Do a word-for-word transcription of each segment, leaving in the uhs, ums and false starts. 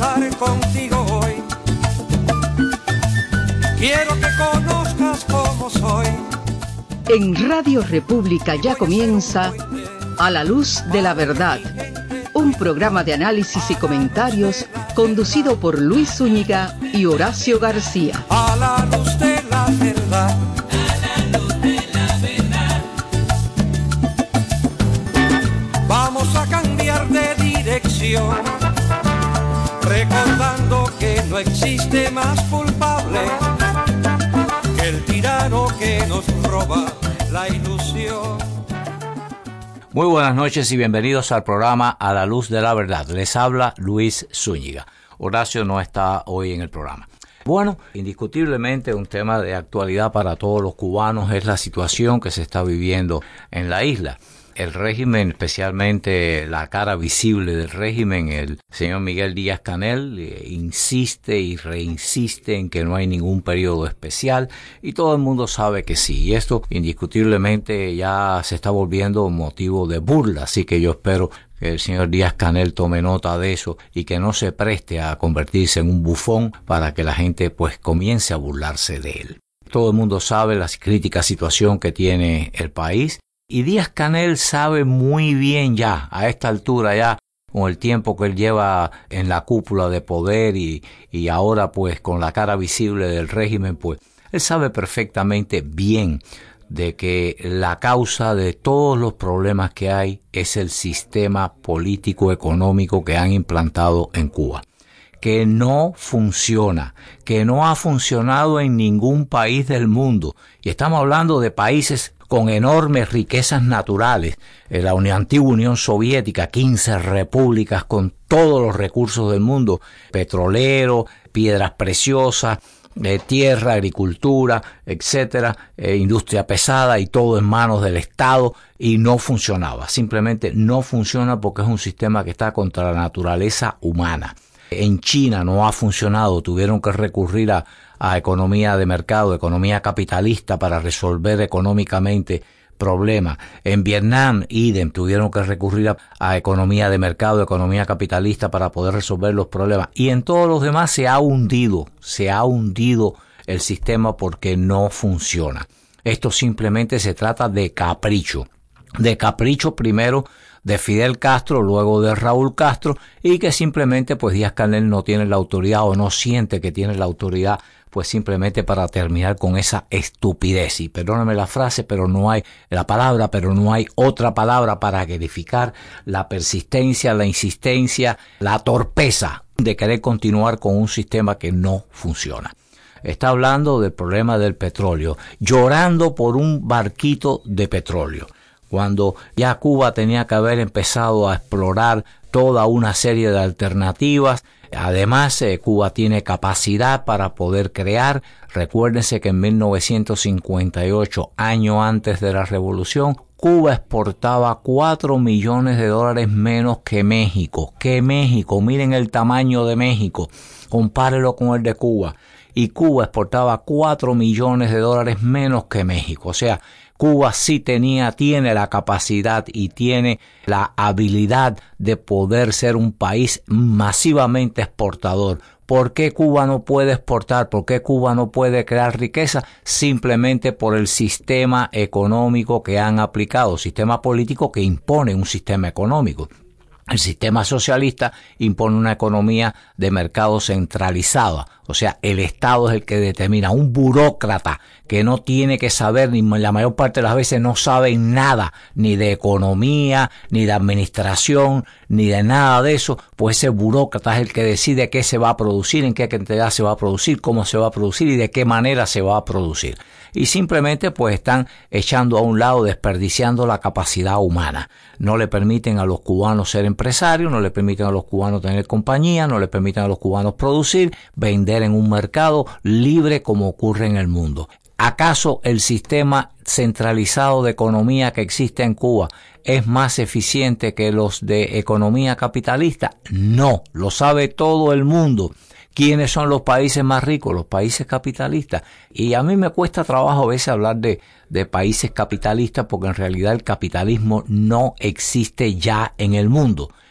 conversar contigo hoy. Quiero que conozcas cómo soy. En Radio República ya comienza A la Luz de la Verdad, un programa de análisis y comentarios conducido por Luis Zúñiga y Horacio García. A la luz de la verdad. A la luz de la verdad. Vamos a cambiar de dirección, recordando que no existe más culpable que el tirano que nos roba la ilusión. Muy buenas noches y bienvenidos al programa A la Luz de la Verdad. Les habla Luis Zúñiga. Horacio no está hoy en el programa. Bueno, indiscutiblemente un tema de actualidad para todos los cubanos es la situación que se está viviendo en la isla. El régimen, especialmente la cara visible del régimen, el señor Miguel Díaz-Canel, eh, insiste y reinsiste en que no hay ningún periodo especial y todo el mundo sabe que sí. Y esto indiscutiblemente ya se está volviendo motivo de burla, así que yo espero que el señor Díaz-Canel tome nota de eso y que no se preste a convertirse en un bufón para que la gente pues comience a burlarse de él. Todo el mundo sabe la crítica situación que tiene el país. Y Díaz-Canel sabe muy bien ya, a esta altura ya, con el tiempo que él lleva en la cúpula de poder y, y ahora pues con la cara visible del régimen, pues él sabe perfectamente bien de que la causa de todos los problemas que hay es el sistema político económico que han implantado en Cuba, que no funciona, que no ha funcionado en ningún país del mundo. Y estamos hablando de países con enormes riquezas naturales, en la Unión, antigua Unión Soviética, quince repúblicas con todos los recursos del mundo, petrolero, piedras preciosas, eh, tierra, agricultura, etcétera, eh, industria pesada y todo en manos del Estado, y no funcionaba. Simplemente no funciona porque es un sistema que está contra la naturaleza humana. En China no ha funcionado, tuvieron que recurrir a, a economía de mercado, economía capitalista para resolver económicamente problemas. En Vietnam, idem, tuvieron que recurrir a, a economía de mercado, economía capitalista para poder resolver los problemas. Y en todos los demás se ha hundido, se ha hundido el sistema porque no funciona. Esto simplemente se trata de capricho, de capricho primero de Fidel Castro, luego de Raúl Castro, y que simplemente pues Díaz-Canel no tiene la autoridad o no siente que tiene la autoridad, pues simplemente para terminar con esa estupidez. Y perdóname la frase, pero no hay la palabra, pero no hay otra palabra para calificar la persistencia, la insistencia, la torpeza de querer continuar con un sistema que no funciona. Está hablando del problema del petróleo, llorando por un barquito de petróleo, cuando ya Cuba tenía que haber empezado a explorar toda una serie de alternativas. Además, eh, Cuba tiene capacidad para poder crear. Recuérdense que en mil novecientos cincuenta y ocho, año antes de la revolución, Cuba exportaba cuatro millones de dólares menos que México. Que México, miren el tamaño de México, compárelo con el de Cuba. Y Cuba exportaba cuatro millones de dólares menos que México. O sea, Cuba sí tenía, tiene la capacidad y tiene la habilidad de poder ser un país masivamente exportador. ¿Por qué Cuba no puede exportar? ¿Por qué Cuba no puede crear riqueza? Simplemente por el sistema económico que han aplicado, sistema político que impone un sistema económico. El sistema socialista impone una economía de mercado centralizada, o sea, el Estado es el que determina, un burócrata que no tiene que saber, ni la mayor parte de las veces no sabe nada, ni de economía, ni de administración, ni de nada de eso, pues ese burócrata es el que decide qué se va a producir, en qué cantidad se va a producir, cómo se va a producir y de qué manera se va a producir. Y simplemente pues están echando a un lado, desperdiciando la capacidad humana. No le permiten a los cubanos ser empresarios, no le permiten a los cubanos tener compañía, no le permiten a los cubanos producir, vender en un mercado libre como ocurre en el mundo. ¿Acaso el sistema centralizado de economía que existe en Cuba es más eficiente que los de economía capitalista? No, lo sabe todo el mundo. ¿Quiénes son los países más ricos? Los países capitalistas. Y a mí me cuesta trabajo a veces hablar de, de países capitalistas porque en realidad el capitalismo no existe ya en el mundo.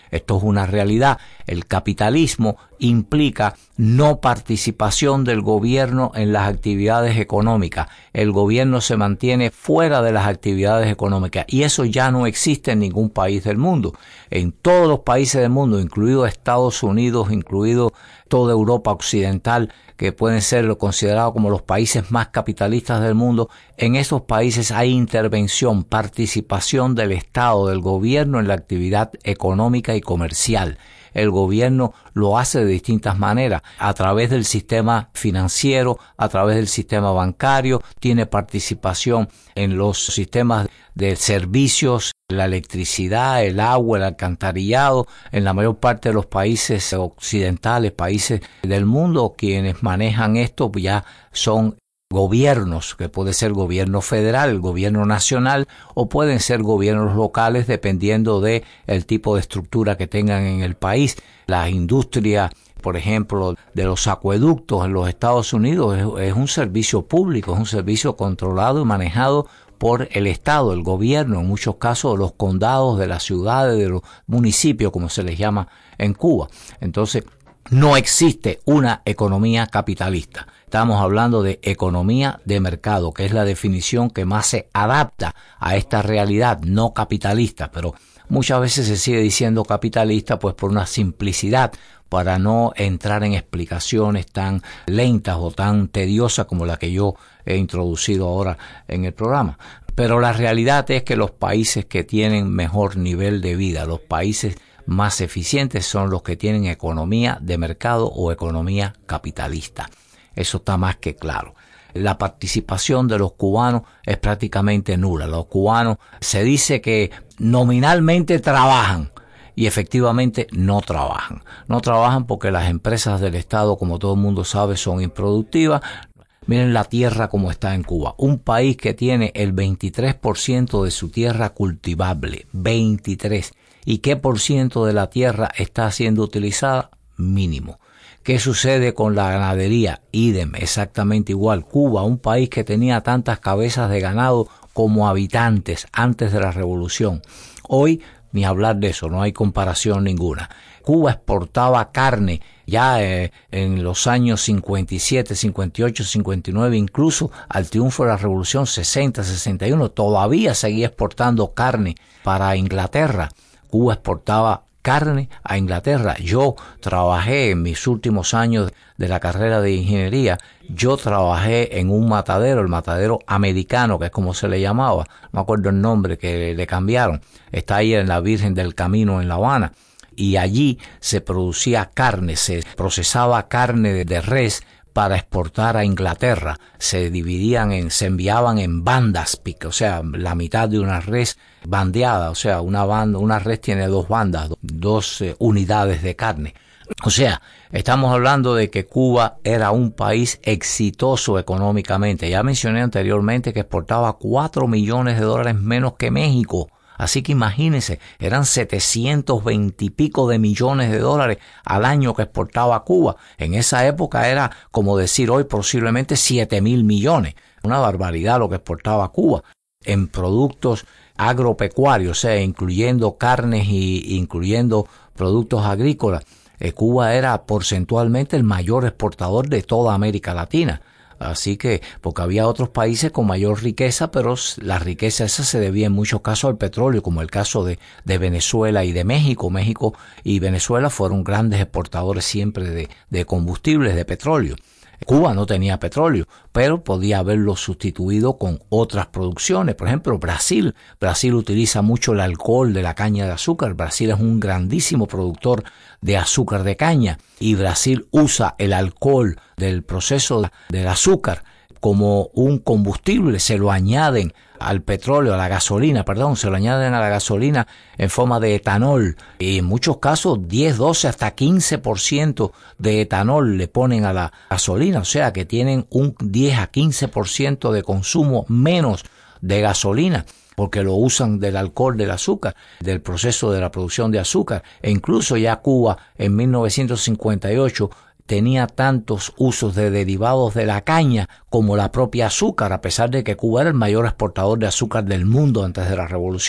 Esto es una realidad. El capitalismo implica no participación del gobierno en las actividades económicas. El gobierno se mantiene fuera de las actividades económicas y eso ya no existe en ningún país del mundo. En todos los países del mundo, incluido Estados Unidos, incluido toda Europa occidental, que pueden ser considerados como los países más capitalistas del mundo, en esos países hay intervención, participación del Estado, del gobierno en la actividad económica y comercial. El gobierno lo hace de distintas maneras, a través del sistema financiero, a través del sistema bancario, tiene participación en los sistemas de servicios, la electricidad, el agua, el alcantarillado. En la mayor parte de los países occidentales, países del mundo, quienes manejan esto ya son gobiernos, que puede ser gobierno federal, gobierno nacional, o pueden ser gobiernos locales dependiendo de el tipo de estructura que tengan en el país. Las industrias, por ejemplo, de los acueductos en los Estados Unidos es, es un servicio público, es un servicio controlado y manejado por el Estado, el gobierno, en muchos casos los condados de las ciudades, de los municipios, como se les llama en Cuba. Entonces, no existe una economía capitalista. Estamos hablando de economía de mercado, que es la definición que más se adapta a esta realidad no capitalista, pero muchas veces se sigue diciendo capitalista pues por una simplicidad, para no entrar en explicaciones tan lentas o tan tediosas como la que yo he introducido ahora en el programa. Pero la realidad es que los países que tienen mejor nivel de vida, los países más eficientes son los que tienen economía de mercado o economía capitalista. Eso está más que claro. La participación de los cubanos es prácticamente nula. Los cubanos se dice que nominalmente trabajan y efectivamente no trabajan. No trabajan porque las empresas del Estado, como todo el mundo sabe, son improductivas. Miren la tierra como está en Cuba. Un país que tiene el veintitrés por ciento de su tierra cultivable. veintitrés. ¿Y qué por ciento de la tierra está siendo utilizada? Mínimo. ¿Qué sucede con la ganadería? Idem, exactamente igual. Cuba, un país que tenía tantas cabezas de ganado como habitantes antes de la revolución. Hoy, ni hablar de eso, no hay comparación ninguna. Cuba exportaba carne ya eh, en los años cincuenta y siete, cincuenta y ocho, cincuenta y nueve, incluso al triunfo de la revolución sesenta, sesenta y uno, todavía seguía exportando carne para Inglaterra. Cuba exportaba carne a Inglaterra. Yo trabajé en mis últimos años de la carrera de ingeniería, yo trabajé en un matadero, el matadero americano, que es como se le llamaba, no me acuerdo el nombre que le cambiaron, está ahí en la Virgen del Camino en La Habana, y allí se producía carne, se procesaba carne de, de res para exportar a Inglaterra. Se dividían en, se enviaban en bandas, o sea, la mitad de una res bandeada, o sea, una banda, una res tiene dos bandas, dos eh, unidades de carne. O sea, estamos hablando de que Cuba era un país exitoso económicamente. Ya mencioné anteriormente que exportaba cuatro millones de dólares menos que México. Así que imagínense, eran setecientos veinte y pico de millones de dólares al año que exportaba Cuba. En esa época era, como decir hoy, posiblemente siete mil millones. Una barbaridad lo que exportaba Cuba en productos agropecuarios, o sea, incluyendo carnes y incluyendo productos agrícolas. Eh, Cuba era porcentualmente el mayor exportador de toda América Latina. Así que, porque había otros países con mayor riqueza, pero la riqueza esa se debía en muchos casos al petróleo, como el caso de, de Venezuela y de México. México y Venezuela fueron grandes exportadores siempre de, de combustibles, de petróleo. Cuba no tenía petróleo, pero podía haberlo sustituido con otras producciones. Por ejemplo, Brasil. Brasil utiliza mucho el alcohol de la caña de azúcar. Brasil es un grandísimo productor de azúcar de caña y Brasil usa el alcohol del proceso del azúcar como un combustible, se lo añaden al petróleo, a la gasolina, perdón, se lo añaden a la gasolina en forma de etanol y en muchos casos diez, doce, hasta quince por ciento de etanol le ponen a la gasolina, o sea que tienen un diez a quince por ciento de consumo menos de gasolina, porque lo usan del alcohol del azúcar, del proceso de la producción de azúcar. E incluso ya Cuba en mil novecientos cincuenta y ocho tenía tantos usos de derivados de la caña como la propia azúcar, a pesar de que Cuba era el mayor exportador de azúcar del mundo antes de la revolución.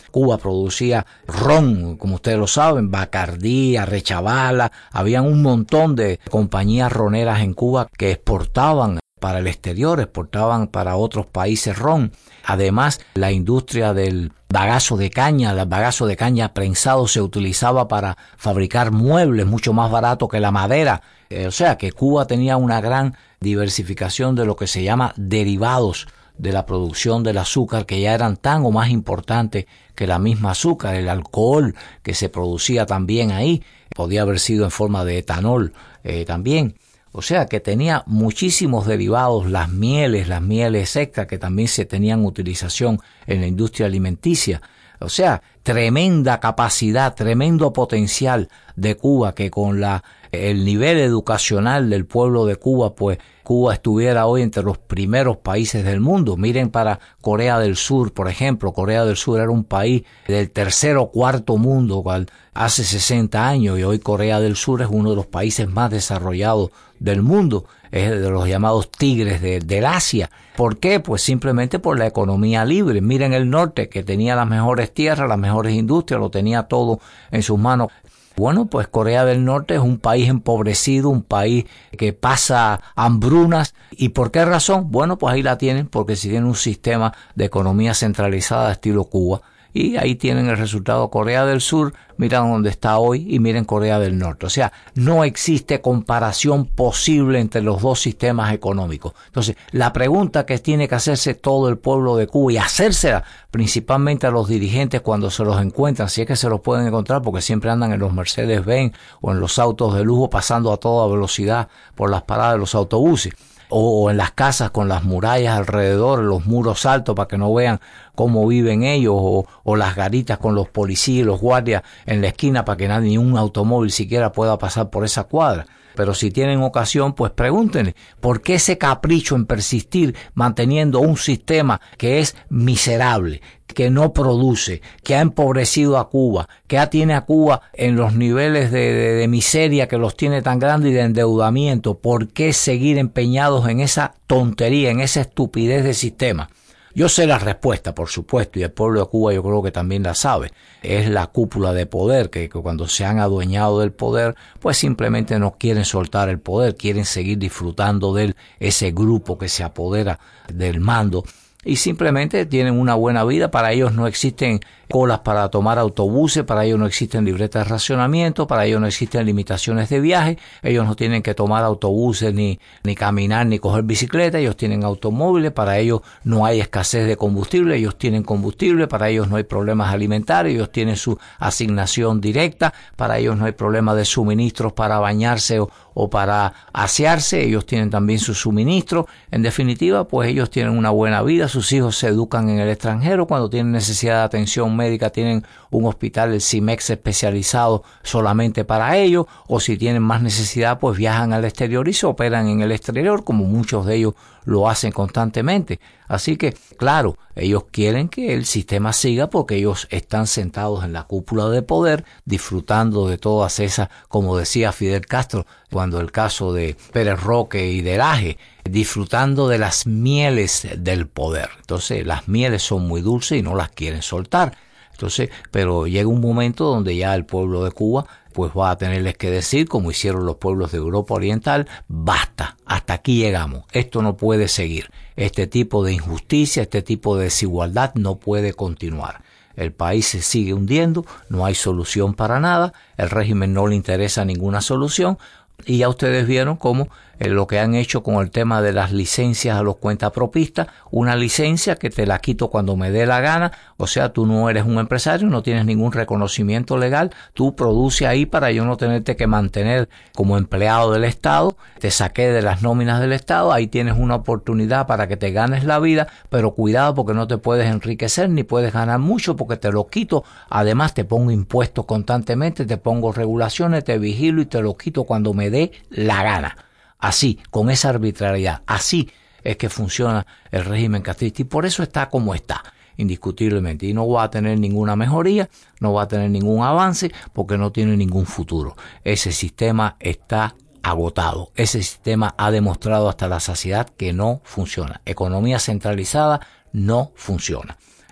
Cuba producía ron, como ustedes lo saben, Bacardí, Arrechavala, habían un montón de compañías roneras en Cuba que exportaban para el exterior, exportaban para otros países ron. Además, la industria del bagazo de caña, el bagazo de caña prensado se utilizaba para fabricar muebles mucho más barato que la madera. Eh, o sea que Cuba tenía una gran diversificación de lo que se llama derivados de la producción del azúcar, que ya eran tan o más importantes que la misma azúcar. El alcohol que se producía también ahí podía haber sido en forma de etanol eh, también. O sea que tenía muchísimos derivados, las mieles, las mieles secas que también se tenían utilización en la industria alimenticia. O sea, tremenda capacidad, tremendo potencial de Cuba, que con la el nivel educacional del pueblo de Cuba, pues Cuba estuviera hoy entre los primeros países del mundo. Miren para Corea del Sur, por ejemplo. Corea del Sur era un país del tercer o cuarto mundo hace sesenta años, y hoy Corea del Sur es uno de los países más desarrollados del mundo, es de los llamados tigres de, del Asia. ¿Por qué? Pues simplemente por la economía libre. Miren el norte, que tenía las mejores tierras, las mejores industrias, lo tenía todo en sus manos. Bueno, pues Corea del Norte es un país empobrecido, un país que pasa hambrunas. ¿Y por qué razón? Bueno, pues ahí la tienen, porque si tienen un sistema de economía centralizada estilo Cuba. Y ahí tienen el resultado. Corea del Sur, miren dónde está hoy, y miren Corea del Norte. O sea, no existe comparación posible entre los dos sistemas económicos. Entonces, la pregunta que tiene que hacerse todo el pueblo de Cuba, y hacérsela principalmente a los dirigentes cuando se los encuentran, si es que se los pueden encontrar, porque siempre andan en los Mercedes-Benz o en los autos de lujo pasando a toda velocidad por las paradas de los autobuses, o en las casas con las murallas alrededor, los muros altos para que no vean cómo viven ellos, o, o las garitas con los policías y los guardias en la esquina para que nadie, ni un automóvil siquiera pueda pasar por esa cuadra. Pero si tienen ocasión, pues pregúntenle, ¿por qué ese capricho en persistir manteniendo un sistema que es miserable, que no produce, que ha empobrecido a Cuba, que ya tiene a Cuba en los niveles de, de, de miseria que los tiene tan grandes y de endeudamiento? ¿Por qué seguir empeñados en esa tontería, en esa estupidez de sistema? Yo sé la respuesta, por supuesto, y el pueblo de Cuba yo creo que también la sabe. Es la cúpula de poder, que, que cuando se han adueñado del poder, pues simplemente no quieren soltar el poder, quieren seguir disfrutando de él, ese grupo que se apodera del mando. Y simplemente tienen una buena vida. Para ellos no existen colas para tomar autobuses, para ellos no existen libretas de racionamiento, para ellos no existen limitaciones de viaje, ellos no tienen que tomar autobuses, ni, ni caminar, ni coger bicicleta, ellos tienen automóviles, para ellos no hay escasez de combustible, ellos tienen combustible, para ellos no hay problemas alimentarios, ellos tienen su asignación directa, para ellos no hay problema de suministros para bañarse o, o para asearse, ellos tienen también su suministro. En definitiva, pues ellos tienen una buena vida, sus hijos se educan en el extranjero, cuando tienen necesidad de atención médica tienen un hospital, el CIMEX, especializado solamente para ellos, o si tienen más necesidad, pues viajan al exterior y se operan en el exterior, como muchos de ellos lo hacen constantemente. Así que, claro, ellos quieren que el sistema siga porque ellos están sentados en la cúpula de poder, disfrutando de todas esas, como decía Fidel Castro, cuando el caso de Pérez Roque y de Laje, disfrutando de las mieles del poder. Entonces, las mieles son muy dulces y no las quieren soltar. Entonces, pero llega un momento donde ya el pueblo de Cuba pues va a tenerles que decir, como hicieron los pueblos de Europa Oriental, basta, hasta aquí llegamos, esto no puede seguir, este tipo de injusticia, este tipo de desigualdad no puede continuar. El país se sigue hundiendo, no hay solución para nada, el régimen no le interesa ninguna solución, y ya ustedes vieron cómo eh, lo que han hecho con el tema de las licencias a los cuentapropistas, una licencia que te la quito cuando me dé la gana, o sea, tú no eres un empresario, no tienes ningún reconocimiento legal, tú produces ahí para yo no tenerte que mantener como empleado del Estado, te saqué de las nóminas del Estado, ahí tienes una oportunidad para que te ganes la vida, pero cuidado porque no te puedes enriquecer ni puedes ganar mucho porque te lo quito, además te pongo impuestos constantemente, te pongo regulaciones, te vigilo y te lo quito cuando me dé la gana. Así, con esa arbitrariedad, así es que funciona el régimen castrista y por eso está como está, indiscutiblemente, y no va a tener ninguna mejoría, no va a tener ningún avance porque no tiene ningún futuro. Ese sistema está agotado, ese sistema ha demostrado hasta la saciedad que no funciona. Economía centralizada no funciona.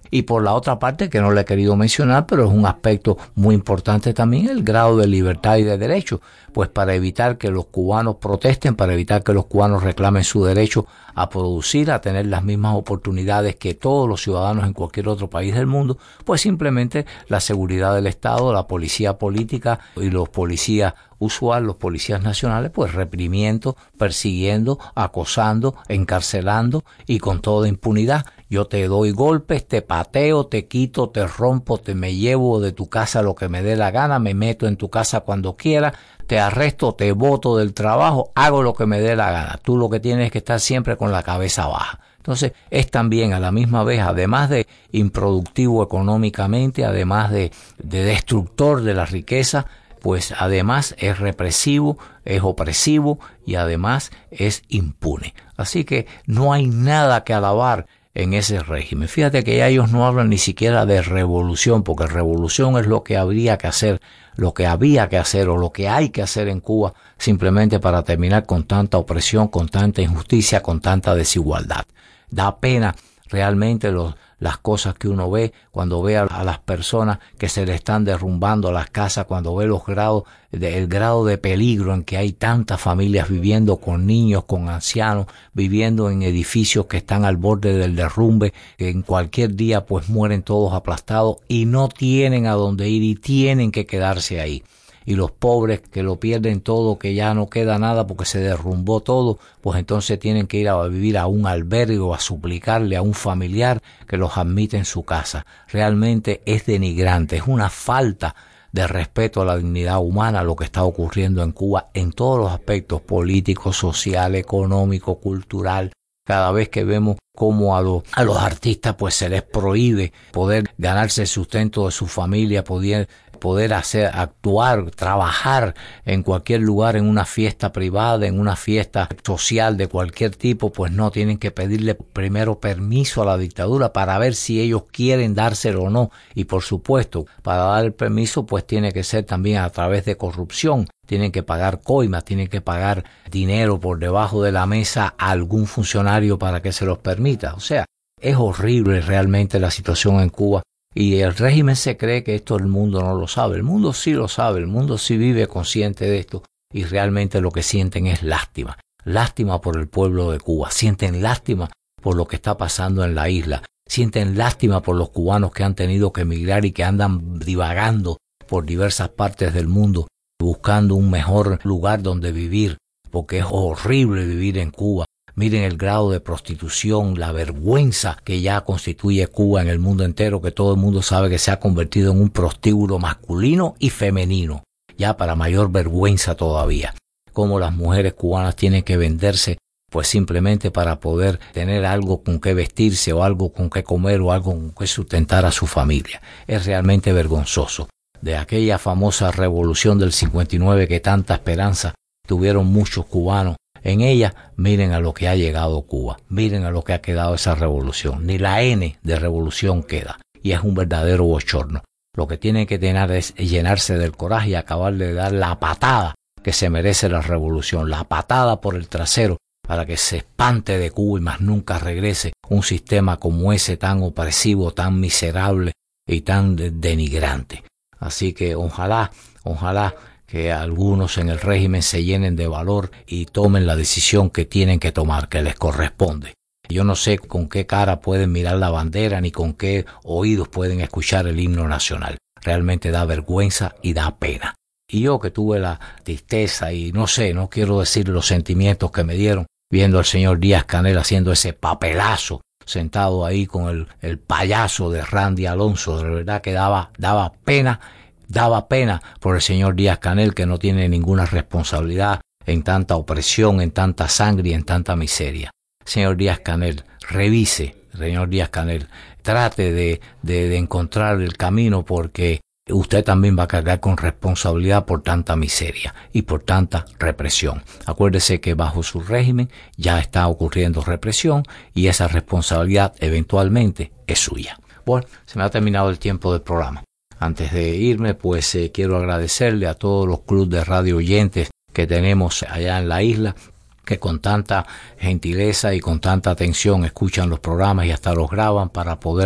Y por la otra parte, que no le he querido mencionar, pero es un aspecto muy importante también, el grado de libertad y de derecho, pues para evitar que los cubanos protesten, para evitar que los cubanos reclamen su derecho a producir, a tener las mismas oportunidades que todos los ciudadanos en cualquier otro país del mundo, pues simplemente la seguridad del Estado, la policía política y los policías usual, los policías nacionales, pues reprimiendo, persiguiendo, acosando, encarcelando y con toda impunidad. Yo te doy golpes, te pateo, te quito, te rompo, te me llevo de tu casa lo que me dé la gana, me meto en tu casa cuando quiera, te arresto, te boto del trabajo, hago lo que me dé la gana. Tú lo que tienes es que estar siempre con la cabeza baja. Entonces es también a la misma vez, además de improductivo económicamente, además de, de destructor de la riqueza, pues además es represivo, es opresivo y además es impune. Así que no hay nada que alabar en ese régimen. Fíjate que ya ellos no hablan ni siquiera de revolución, porque revolución es lo que habría que hacer, lo que había que hacer o lo que hay que hacer en Cuba, simplemente para terminar con tanta opresión, con tanta injusticia, con tanta desigualdad. Da pena realmente los las cosas que uno ve cuando ve a, a las personas que se le están derrumbando las casas, cuando ve los grados de, el grado de peligro en que hay tantas familias viviendo con niños, con ancianos, viviendo en edificios que están al borde del derrumbe, que en cualquier día pues mueren todos aplastados y no tienen a dónde ir y tienen que quedarse ahí. Y los pobres que lo pierden todo, que ya no queda nada porque se derrumbó todo, pues entonces tienen que ir a vivir a un albergue o a suplicarle a un familiar que los admite en su casa. Realmente es denigrante, es una falta de respeto a la dignidad humana lo que está ocurriendo en Cuba en todos los aspectos político, social, económico, cultural. Cada vez que vemos cómo a, lo, a los artistas pues se les prohíbe poder ganarse el sustento de su familia, poder, poder hacer, actuar, trabajar en cualquier lugar, en una fiesta privada, en una fiesta social de cualquier tipo, pues no, tienen que pedirle primero permiso a la dictadura para ver si ellos quieren dárselo o no. Y por supuesto, para dar el permiso pues tiene que ser también a través de corrupción. Tienen que pagar coimas, tienen que pagar dinero por debajo de la mesa a algún funcionario para que se los permita. O sea, es horrible realmente la situación en Cuba. Y el régimen se cree que esto el mundo no lo sabe. El mundo sí lo sabe, el mundo sí vive consciente de esto. Y realmente lo que sienten es lástima. Lástima por el pueblo de Cuba. Sienten lástima por lo que está pasando en la isla. Sienten lástima por los cubanos que han tenido que emigrar y que andan divagando por diversas partes del mundo, buscando un mejor lugar donde vivir, porque es horrible vivir en Cuba. Miren el grado de prostitución, la vergüenza que ya constituye Cuba en el mundo entero, que todo el mundo sabe que se ha convertido en un prostíbulo masculino y femenino, ya para mayor vergüenza todavía. Cómo las mujeres cubanas tienen que venderse, pues simplemente para poder tener algo con que vestirse o algo con que comer o algo con que sustentar a su familia. Es realmente vergonzoso. De aquella famosa revolución del cincuenta y nueve que tanta esperanza tuvieron muchos cubanos en ella, miren a lo que ha llegado Cuba, miren a lo que ha quedado esa revolución, ni la N de revolución queda, y es un verdadero bochorno. Lo que tienen que tener es llenarse del coraje y acabar de dar la patada que se merece la revolución, la patada por el trasero para que se espante de Cuba y más nunca regrese un sistema como ese tan opresivo, tan miserable y tan denigrante. Así que ojalá, ojalá que algunos en el régimen se llenen de valor y tomen la decisión que tienen que tomar, que les corresponde. Yo no sé con qué cara pueden mirar la bandera ni con qué oídos pueden escuchar el himno nacional. Realmente da vergüenza y da pena. Y yo que tuve la tristeza y no sé, no quiero decir los sentimientos que me dieron viendo al señor Díaz-Canel haciendo ese papelazo, sentado ahí con el, el payaso de Randy Alonso, de verdad que daba, daba pena, daba pena por el señor Díaz-Canel, que no tiene ninguna responsabilidad en tanta opresión, en tanta sangre y en tanta miseria. Señor Díaz-Canel, revise, señor Díaz-Canel, trate de, de, de encontrar el camino, porque usted también va a cargar con responsabilidad por tanta miseria y por tanta represión. Acuérdese que bajo su régimen ya está ocurriendo represión y esa responsabilidad eventualmente es suya. Bueno, se me ha terminado el tiempo del programa. Antes de irme, pues eh, quiero agradecerle a todos los clubes de radio oyentes que tenemos allá en la isla, que con tanta gentileza y con tanta atención escuchan los programas y hasta los graban para poderlos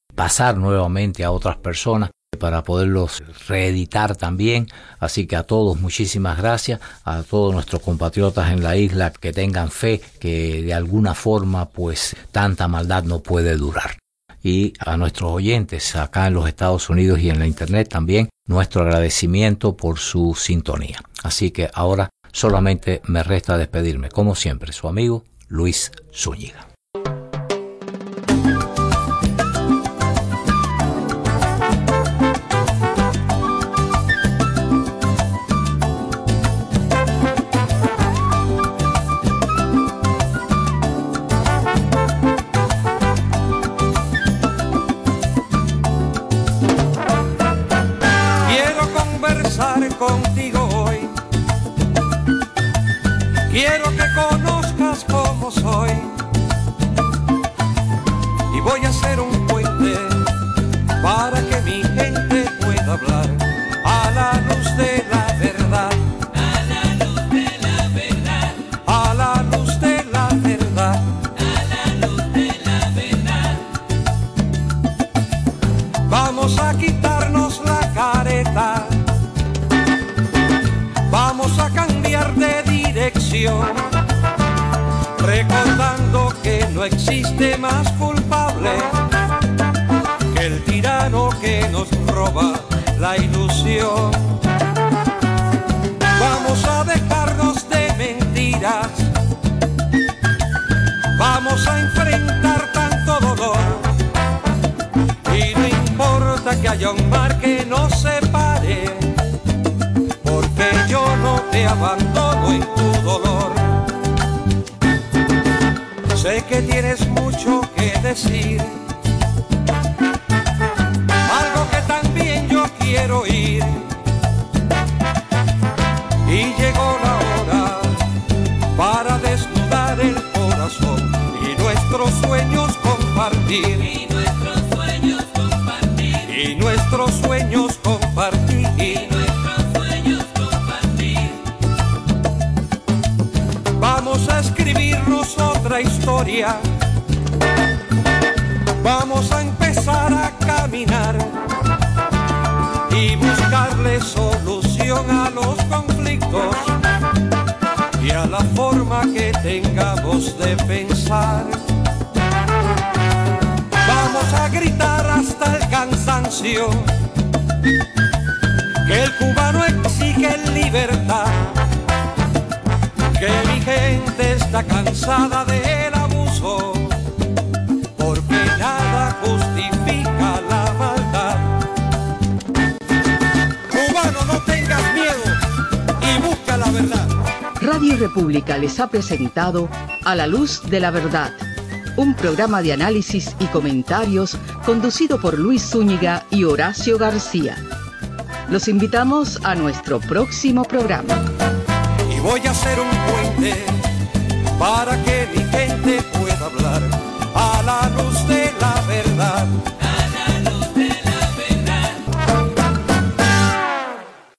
pasar nuevamente a otras personas, para poderlos reeditar también. Así que a todos muchísimas gracias, a todos nuestros compatriotas en la isla, que tengan fe que de alguna forma pues tanta maldad no puede durar. Y a nuestros oyentes acá en los Estados Unidos y en la internet también, nuestro agradecimiento por su sintonía. Así que ahora solamente me resta despedirme, como siempre, su amigo Luis Zúñiga. Contigo hoy, quiero que conozcas cómo soy, y voy a hacer un puente para que mi gente pueda hablar a la luz de la verdad, a la luz de la verdad, a la luz de la verdad, a la luz de la verdad. Vamos a quitarnos la careta, vamos a cambiar de dirección, recordando que no existe más culpable que el tirano que nos roba la ilusión. Vamos a dejarnos de mentiras, vamos a enfrentar tanto dolor, y no importa que haya un mar que nos separe, porque yo no te abandono en tu dolor. Sé que tienes mucho que decir, algo que también yo quiero oír, y llegó la hora para desnudar el corazón y nuestros sueños compartir, Y nuestros sueños compartir, y nuestros sueños compartir. y nuestros sueños compartir. Vamos a escribirnos otra historia, vamos a empezar a caminar y buscarle solución a los conflictos y a la forma que tengamos de pensar. Vamos a gritar hasta el cansancio que el cubano exige libertad, que mi gente está cansada del abuso, porque nada justifica la maldad. Cubano, no tengas miedo y busca la verdad. Radio República les ha presentado A la Luz de la Verdad, un programa de análisis y comentarios conducido por Luis Zúñiga y Horacio García. Los invitamos a nuestro próximo programa. Y voy a hacer un puente para que mi gente pueda hablar